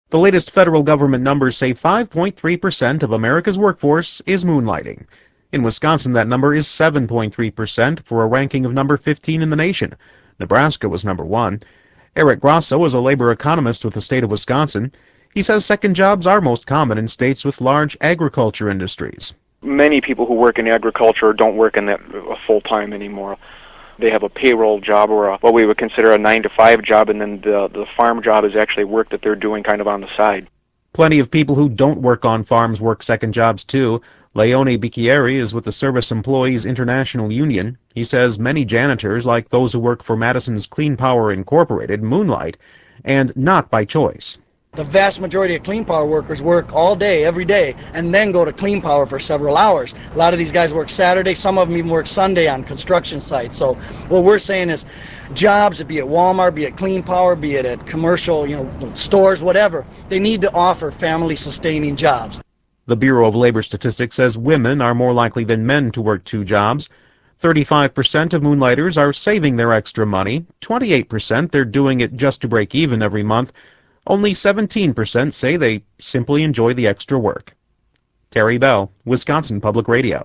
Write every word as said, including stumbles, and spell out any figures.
The latest federal government numbers say five point three percent of America's workforce is moonlighting. In Wisconsin, that number is seven point three percent for a ranking of number fifteen in the nation. Nebraska was number one. Eric Grosso is a labor economist with the state of Wisconsin. He says second jobs are most common in states with large agriculture industries. Many people who work in agriculture don't work in that full-time anymore. They have a payroll job or a, what we would consider a nine to five job, and then the, the farm job is actually work that they're doing kind of on the side. Plenty of people who don't work on farms work second jobs too. Leone Bicchieri is with the Service Employees International Union. He says many janitors, like those who work for Madison's Clean Power Incorporated, moonlight, and not by choice. The vast majority of Clean Power workers work all day, every day, and then go to Clean Power for several hours. A lot of these guys work Saturday, some of them even work Sunday on construction sites. So what we're saying is jobs, be it Walmart, be it Clean Power, be it at commercial, you know, stores, whatever, they need to offer family-sustaining jobs. The Bureau of Labor Statistics says women are more likely than men to work two jobs. thirty-five percent of moonlighters are saving their extra money. twenty-eight percent they're doing it just to break even every month. Only seventeen percent say they simply enjoy the extra work. Terry Bell, Wisconsin Public Radio.